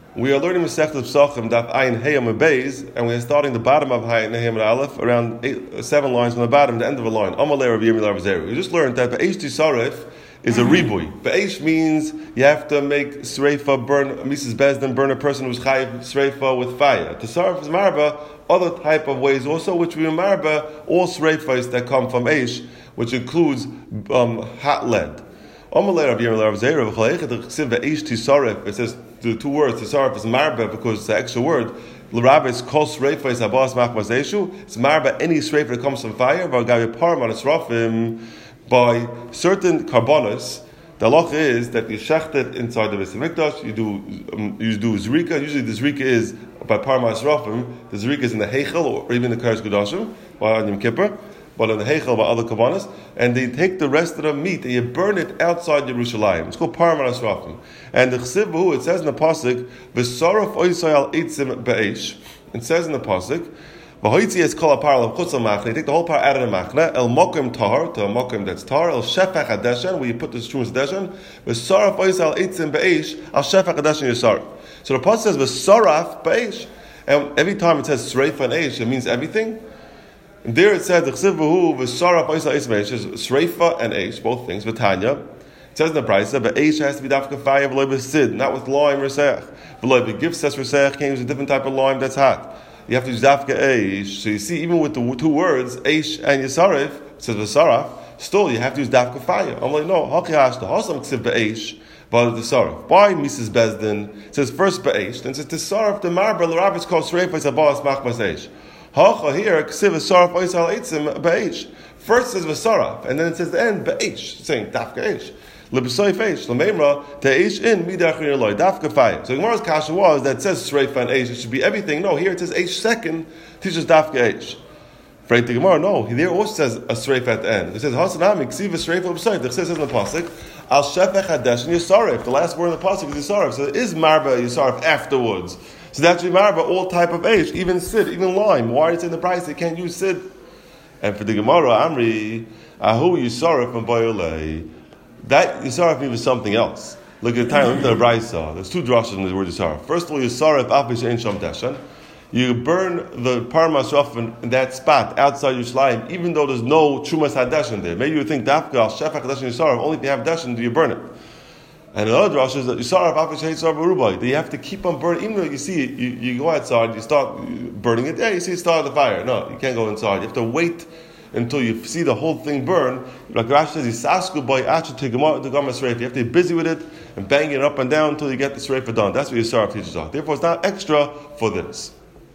We are learning Masechet Pesachim Daf Ayin Hey Amud Beis, and we are starting the bottom of Ayin Hey Amud Aleph around 7 lines from the bottom to the end of a line. Amalei Rav Yirmiyah Rav Zera. We just learned that Be'esh Tisaref is a ribui. Be'esh means you have to make Sreifa, burn Mrs. Bezdin, burn a person who's chayiv Sreifa with fire. Tisaref is marba, other type of ways also, which we marba all Sreifas that come from Eish, which includes hot lead. Amalei Rav Yirmiyah Rav Zera v'chaleichet d'chsiv Be'esh Tisaref. It says the two words Tisaref is marba because it's the extra word. L'Rabbis kol Sreifa is abas machmas eshu. It's marba any Sreifa that comes from fire. V'agavi param on esrafim. By certain carbonas, the halacha is that you shecht it inside the Beis Hamikdash. You do zrika. Usually the zrika is by Parmas Rafim. The zrika is in the Heichel or even the Kodesh Kodashim by Yom Kippur, but in the Heichel by other carbonas. And they take the rest of the meat and you burn it outside Yerushalayim. It's called Parmas Rafim. And the Chsiv, it says in the pasuk, "V'saraf oisayal eitzim be'esh." It says in the pasuk. V'hoitzi kol ha'par l'chutz ha'machne. You take the whole par out of the machne. El mokim tahar, to a mokim that's tar. El shefach hadeshen, where you put the strumas deshen. V'saraf oisal eitzim be'esh. El shefach hadeshen yisaraf. So the pasuk says v'saraf be'esh, and every time it says sreifa and eish, it means everything. And there it says the chsiv v'saraf oisal eitzim be'esh is sreifa and eish, both things. V'tanya. It says in the Brisa, but eish has to be dafka fire, v'loy b'sid, not with lime reseach. V'loy b'gif says reseach, can't use a different type of lime that's hot. You have to use dafka eish. So you see, even with the two words, eish and yisarif, it says v'saraf, still you have to use dafka fire. I'm like, no, hakihash, the hosam ksiv be'eish, but the saraf. Why Mrs. Bezdin? It says first be'eish, then it says the saraf, the marba, the rabbis called sreifas abas machmas eish. Hacha here, ksiv v'saraf oisal eitzim be'eish. First it says v'saraf, and then it says the end be'eish, saying dafka eish. L'b'soif eish, l'meimra, te'eish in midachrin eloi, dafka fire. So the Gemara's kasha was that it says sreifa and eish, it should be everything. No, here it says eish second, teaches dafka eish. Right, the Gemara, no, there also says a sreifa at the end. It says, hasanami, ksiva sreifa l'b'soif. It says in the pasuk, al shefech hadesh and yisarif. The last word in the pasuk is yisarif. So it is marba yisarif afterwards. So that's marba, all type of eish, even sid, even lime. Why it's in the price, they can't use sid. And for the Gemara, amri, ahu yisarif and bayolei. That Yisarif means something else. Look at the time, look at the Brisa. There's two drashas in the word Yisarif. First of all, Yisarif afish ein sham deshen. You burn the Parmas Rafin in that spot outside Yerushalayim, even though there's no Trumas Hadeshen there. Maybe you think Dafka al Shefach Hadeshen Yisarif, only if you have Deshen do you burn it. And another drasha is that Yisarif afish ein sham berubai. That you have to keep on burning, even though you see it, you go outside, you start burning it. Yeah, you see it start the fire. No, you can't go inside. You have to wait until you see the whole thing burn. Like Rashi says, "Yisasku by acha to gama sreifa." You have to be busy with it and bang it up and down until you get the sreifa done. That's what Yisarif teaches us. Therefore, it's not extra for this.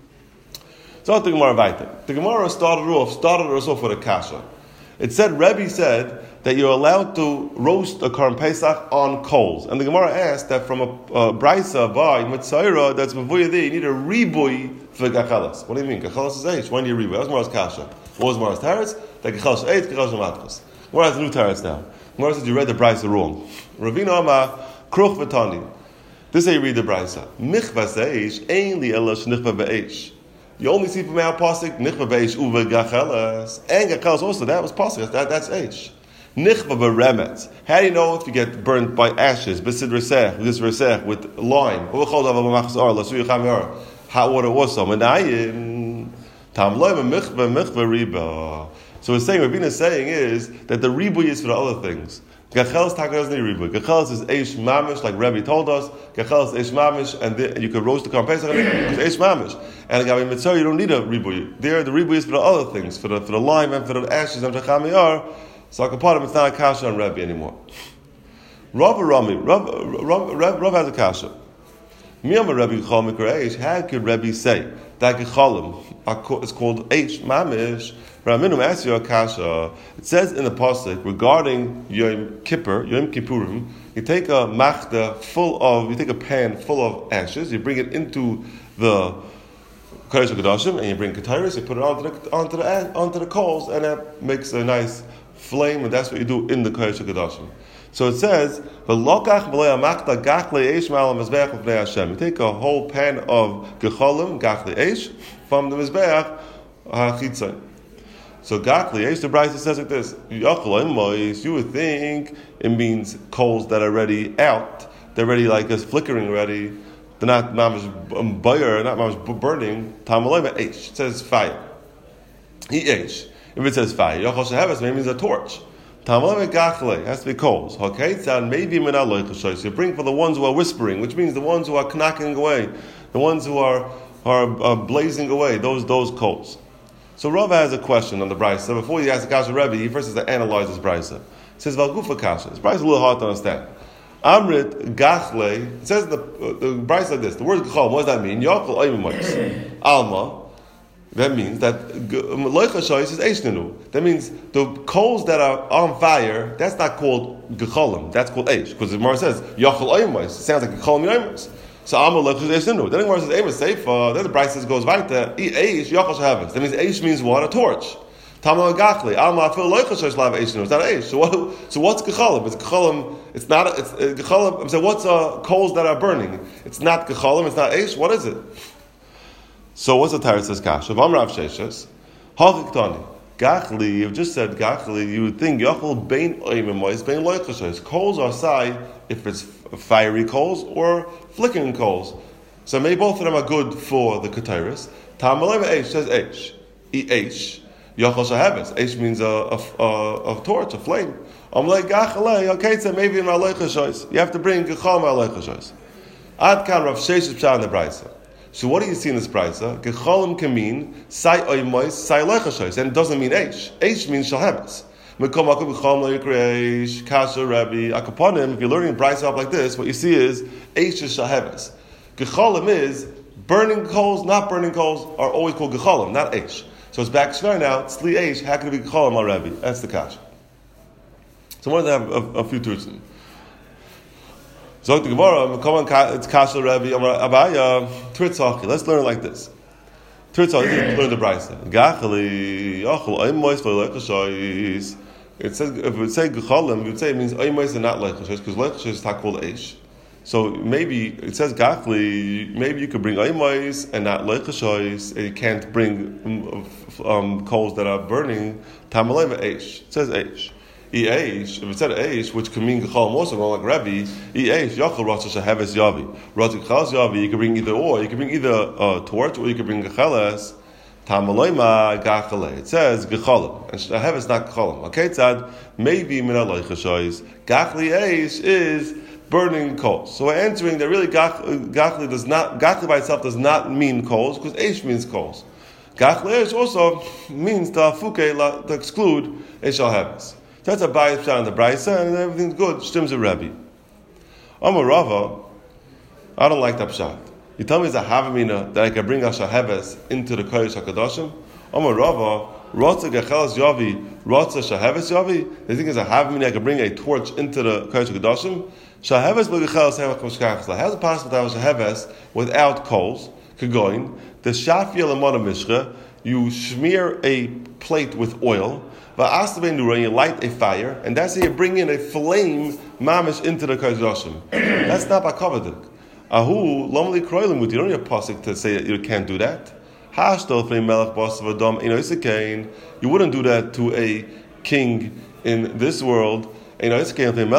So the Gemara weiter. The Gemara started us off with a kasha. It said, Rebbe said that you're allowed to roast a Karm Pesach on coals, and the Gemara asked that from a brisa by Mitzayra that's before you there, you need a ribui for gachalas. What do you mean? Gachalas is H. When do you ribui? That's Gemara's kasha. What was Gemara's teretz? That gachalas eight, gachalas matchas. Gemara has a new teretz now. Gemara says you read the brisa wrong. Ravina Amar Kruch v'Tani. This is how you read the brisa. Michvas eish ein li ela shnichva be'eish. You only see from our pasuk nichva be'eish uve gachalas and gachalas also. That was pasuk. That's eish. Nichva be'remet. How do you know if you get burnt by ashes? Besid resech, this resech with lime. Hot water also. Menayim. Tam loim michva riba. So we're saying, Ravina is saying is that the ribui is for the other things. Gachelas taka doesn't need ribui. Gachelas is eish mamish, like Rebbe told us. Gachelas is eish mamish, and you can roast the Karm Pesach on it. It's eish mamish. And Gabi Mitzvah, you don't need a ribui. There, the ribui is for the other things, for the lime and for the ashes and for the chamiyar. So Akapadim, it's not a kasha on Rebbe anymore. Rav has a kasha. Miyama Rebbe Chol Mikra Eish. How could Rebbe say that Gechalim is called eish mamish? Raminu asks you a kasha. It says in the pasuk regarding Yom Kippurim, you take a machda you take a pan full of ashes, you bring it into the Kodesh HaKodashim, and you bring kataris, you put it onto the coals, and that makes a nice flame, and that's what you do in the Kodesh HaKodashim. So it says, you take a whole pan of gecholim, gachli eish, from the mizbeach hachitzon. So gachli eish, the Brisa says like this: you would think it means coals that are already out, they're already like flickering already. they're not mamash buyer, not mamash burning. Tamalema H. It says fire. H. If it says fire, Yochel Sheheves maybe means a torch. Tamalema Gachle has to be coals. Okay, so maybe so you bring for the ones who are whispering, which means the ones who are knocking away, the ones who are blazing away. Those coals. So Rava has a question on the brisa. Before he asks the kasha Rebbe, he first has to analyze this brisa. He says Valgufa kasha. This brisa is a little hard to understand. Amrit gachle. It says the brisa like this. The word gachal. What does that mean? Yochel oimemois. Alma. That means that loicha shoyis is eishnenu. That means the coals that are on fire. That's not called gecholim. That's called eish. Because the Gemara says yochel oimemois. It sounds like gecholim yoimemois. So Amal loicha is eishnenu. Then the Gemara says eimeis seifa. Then the brisa goes weiter. Eish yochel shehavas. That means eish means what? A torch. Tamal gachli. Alma afil loicha shoyis lav eishnenu. It's not eish. So what's gecholim? It's gecholim. It's not. It's gecholim. So what's coals that are burning? It's not gecholim. It's not eish. What is it? So what's the Torah says kasha? Vam Rav Sheshes, Hachiktani, Gachli. You've just said Gachli. You would think Yochel bein oimemois bein loichashes. Coals are sai if it's fiery coals or flickering coals. So maybe both of them are good for the Ketairis. Tamalema Eish says Eish. Eish. Yochel Sheheves. Eish means a torch, a flame. I'm like Gachle. Okay, so maybe in loichashes. You have to bring Gechal loichashes. Ad kan Rav Sheshes pshat in the brisa. So what do you see in this brisa? Gecholim can mean sai oimois, sai loichashois, and it doesn't mean eish. Eish means shalheves. Mekom akum gecholim loikreish, kasha Rabbi, akaponim. If you're learning brisa up like this, what you see is eish is shalheves. Gecholim is burning coals, not burning coals are always called gecholim, not eish. So it's back shver now. Tzli eish, how can it be gecholim al Rabbi? That's the kasha. So I wanted to have a few tutzen. So the Gemara, it's Kasha Rebbe, Abaya, Tritzachi. Let's learn it like this. Tritzachi, learn the brisa. Gachali, Yochel, Oimois, Leikashois. It says, if we say Gecholim, we would say it means Oimois and not Leikashois, because Leikashois is not called Eish. So maybe, it says Gachli, maybe you could bring Oimois and not Leikashois, and you can't bring coals that are burning, Tamalema Eish. It says Eish. If it said Eish, which can mean Gecholim also, like Rabbi, Eish, Yochel Rosh Hasheves Yavi. Rosh Hasheves Yavi, you can bring either or. You can bring either a torch or you can bring Gecheles. Tamaloima Gachale. It says Gecholim. And Sheheves is not Gecholim. Okay, tzad, maybe Min Aloich Hashois. Gachli Eish is burning coals. So we're answering that really Gachli does not, Gachli by itself does not mean coals, because Eish means coals. Gachli Eish also means to exclude Eish Sheheves. So that's a bias shot on the brisa, and everything's good. Shtim's a Rebbe. Amar Rava, I don't like that pshat. You tell me it's a havamina that I can bring a shaheves into the kodesh hakadoshim. Amar Rava, rotza gecheles yavi, rotza shaheves yavi. They think it's a havamina I can bring a torch into the kodesh hakadoshim. Shaheves b'gecheles hevach mishkachas. How's it possible to have a shaheves without coals? Kegoin the shafia lemana mishcha. You smear a plate with oil. You light a fire, and that's how you bring in a flame mamish into the kodesh. That's not by kavadik. Ahu lomli kroilim with you. Don't need a pasuk to say that you can't do that. You wouldn't do that to a king in this world. You think you're going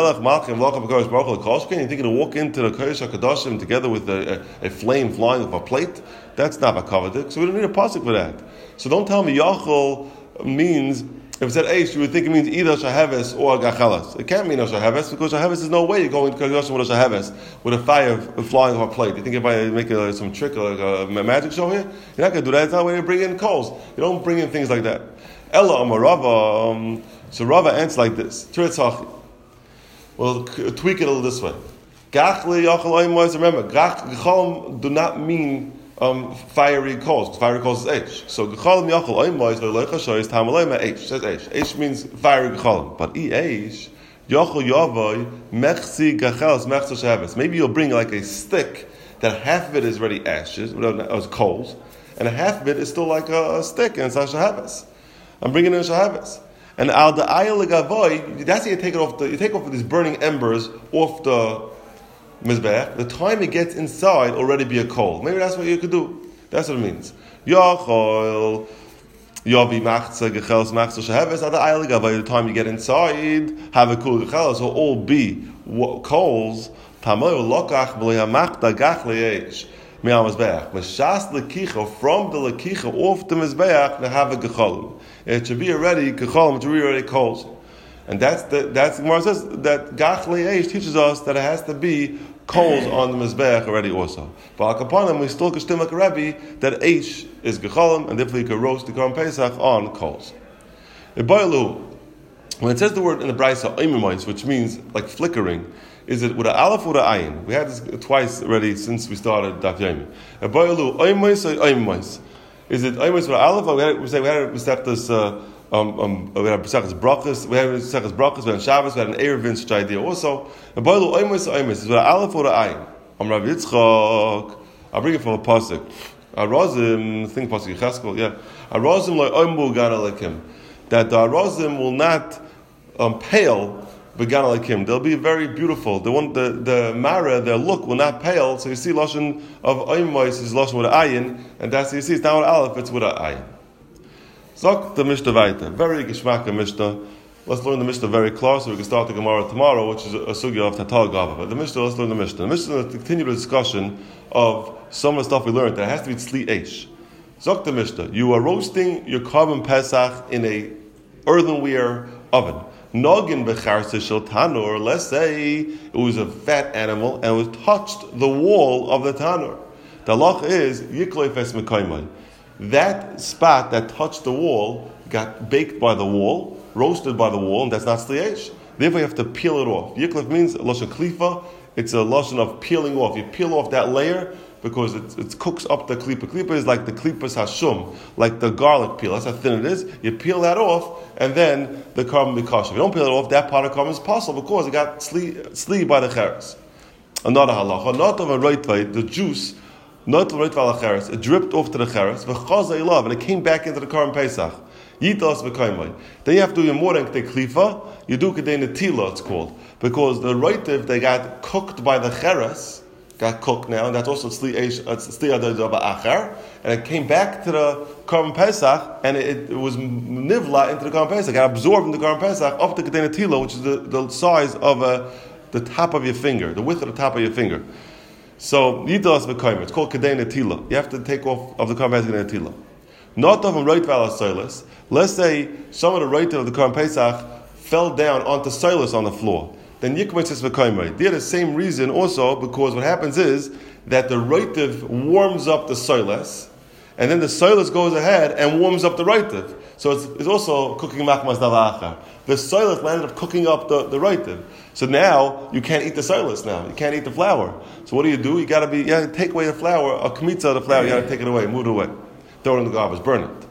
to walk into the kodesh hakadoshim together with a flame flying off a plate? That's not by kavadik. So we don't need a pasuk for that. So don't tell me yachol means. If it said Eish, you would think it means either Shaheves or Gachalas. It can't mean a Shaheves, because Shaheves is no way you're going to Kodesh with a Shaheves, with a fire flying off a plate. You think if I make some trick or like a magic show here? You're not going to do that. It's not when you bring in coals. You don't bring in things like that. Ella Amarava. So Rava answers like this. Tritzachi. Well, tweak it a little this way. Gachli Yachal Oimois. Remember, Gachal do not mean fiery coals. Fiery coals is Eish. So Gecholim Yachal Oimois V'Leichashoy is Tamaleima Eish. Says Eish. Eish means fiery Gecholim. But Eish Yachal Yavoy Mechsi Gacheles Mechsa Shaheves. Maybe you'll bring like a stick that half of it is already ashes, coals, and half of it is still like a stick and it's a Shaheves. I'm bringing in a Shaheves. And al the ayel legavoy, that's how you take it off. You take off these burning embers off the mizbech. The time it gets inside, already be a coal. Maybe that's what you could do. That's what it means. Yachol yavi machza gecheles machza sheheves al the ayel legavoy. The time you get inside, have a cool gecheles will all be coals. Tamoy lokach b'lehamachta gach le'esh me'al mizbeach. Meshas lekicha, from the lekicha off the mizbeach, they have a gecholim. It should be already gecholim, it should be already coals. And that's the Gemara says that gach le'esh teaches us that it has to be coals on the mizbeach already also. But akapanim we still kashtim like a Rebbe that eish is gecholim, and therefore you can roast the Korban Pesach on coals. When it says the word in the Brisa oimimois, which means like flickering, is it with an aleph or an ayin? We had this twice already since we started Daf Yomi. Boilu oimois or oimimois? Is it oimimois with an aleph? Or we had this. We had Pesach's brachas. We had Pesach's brachas. We had Shabbos. We had an Erevin such idea also. Boilu oimois or oimimois? Is it with an aleph or an ayin? I'm Rav Yitzchak. I'll bring it from a pasuk. Arozim, think pasuk Yecheskel. Yeah. Arozim lo oimbu gan alekim. That the arozim will not pale. They'll be very beautiful. The mara, their look will not pale. So you see lashon of oimois is lashon with an ayin, and that's you see it's not with aleph, it's with an ayin. Zok the Mishnah weiter. Very geschmack Mishnah. Let's learn the Mishnah very close, so we can start the Gemara tomorrow, which is a sugya of Tatal Gava. But the Mishnah, let's learn the Mishnah. The Mishnah is to continue the discussion of some of the stuff we learned. That has to be tzli eish. Zok the Mishnah. You are roasting your Korban Pesach in a earthenware oven. Nogin becharse shel tanur. Let's say it was a fat animal and it was touched the wall of the tanur. The halach is yikloy fes mekaymai. That spot that touched the wall got baked by the wall, roasted by the wall, and that's not tzli. Therefore, you have to peel it off. Yiklef means lashon klifa. It's a lashon of peeling off. You peel off that layer because it cooks up the klipa. Klipa is like the klipas hashum, like the garlic peel. That's how thin it is. You peel that off, and then the korban becomes. If you don't peel it off, that part of korban is possible because it got sli by the cheres. Another halacha, not of a roitvay, the juice, not of a roitvay cheres, it dripped off to the cheres, v'chazay love, and it came back into the korban pesach. Yitas v'kaymai. Then you have to do your more than kedei klifa. You do kedei netila, it's called, because the roitiv they got cooked by the cheres. Got cooked now, and that's also tzli adaydav achar, and it came back to the Korban Pesach, and it was nivla into the Korban Pesach, got absorbed in the Korban Pesach up to Kedei Netila, which is the size of the top of your finger, the width of the top of your finger. So yidas v'kayim, it's called Kedei Netila. You have to take off of the Korban Pesach Kedei Netila. Not of a roit v'ala. Let's say some of the roit of the Korban Pesach fell down onto soilus on the floor. Then yikmitz is v'kaymai. They're the same reason also, because what happens is that the roitiv warms up the soiles, and then the soiles goes ahead and warms up the roitiv. So it's also cooking machmas davachar. The soiles ended up cooking up the roitiv. So now you can't eat the soiles now. You can't eat the flour. So what do? You got to take away the flour, a kmitza of the flour, you got to take it away, move it away. Throw it in the garbage, burn it.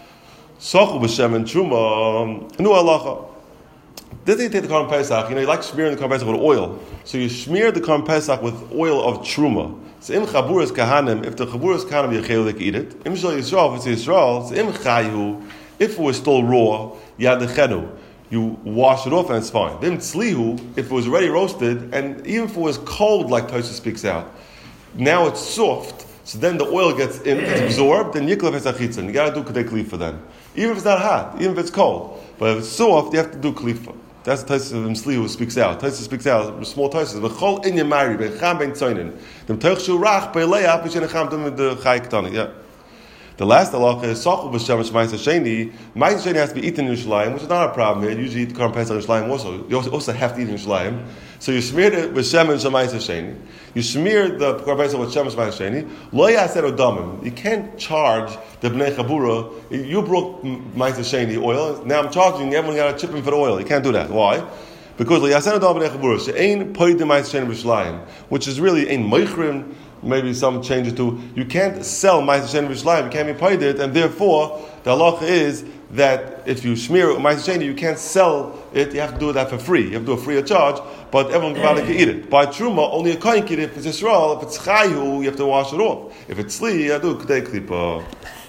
Sochu b'shem and truma, nu halacha. Then you take the Korban Pesach, you like smearing the Korban Pesach with oil. So you smear the Korban Pesach with oil of truma. So im chaburas kahanim, if the chaburas kahanim yechel, they can eat it. Im shal Yisrael, if it's Yisrael, so im chayu, if it was still raw, yadechenu, you wash it off and it's fine. Then tzlihu, if it was already roasted, and even if it was cold, like Tosha speaks out, now it's soft, so then the oil gets in, it's absorbed, then yiklev esachitzin. You got to do kedei klifa then. Even if it's not hot, even if it's cold. But if it's soft, you have to do klifa. That's the Taisus of Msli who speaks out. Taisus speaks out, small Taisus. V'chol in yamari, b'cham ben tzoinin. Dem teichshu rach, b'leia, b'shenecham dem the chayik tani. Yeah. The last halacha is Sachu b'shemesh ma'isa sheni. Ma'isa sheni has to be eaten in Yerushalayim, which is not a problem here. You usually eat the Korban Pesach in Yerushalayim also. You also have to eat in Yerushalayim. So you smear it with shemesh ma'isa sheni. You smear the Korban Pesach with shemesh ma'isa sheni. Lo yaseh odamim. You can't charge the bnei chabura. You broke ma'isa sheni oil. Now I'm charging. Everyone got to chip in for the oil. You can't do that. Why? Because lo yaseh odam bnei chabura. She'ein poidim ma'isa sheni b'Yerushalayim, which is really ein meichrim. Maybe some changes to, you can't sell Ma'aseh Sheni b'Yerushalayim, you can't be paid it, and therefore the halacha is that if you smear Ma'aseh Sheni, you can't sell it, you have to do that for free. You have to do it free of charge, but everyone can eat it. By Truma, only a kohen can eat it. If it's Yisrael, if it's Chayu, you have to wash it off. If it's Tzli, you have to do Kedei Klipa.